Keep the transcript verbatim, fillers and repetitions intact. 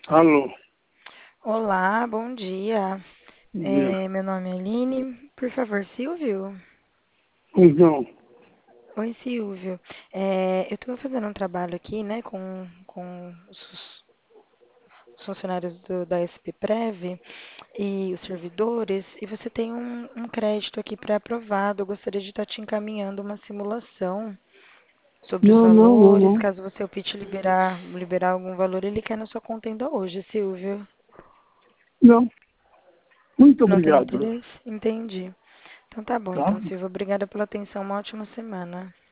Alô, Olá, bom dia. bom dia. É, meu nome é Aline. Por favor, Silvio? Então, Oi, Silvio. É, eu estou fazendo um trabalho aqui, né, com, com os os funcionários do- da S P Prev e os servidores, e você tem um, um crédito aqui pré-aprovado. Eu gostaria de estar te encaminhando uma simulação sobre os não, não, não, valores. não. Caso você opte liberar, liberar algum valor, ele cai na sua conta ainda hoje, Silvio. Não, muito Não tem obrigado, interesse? Entendi. Então tá bom, tá? então, Silvia, obrigada pela atenção. Uma ótima semana.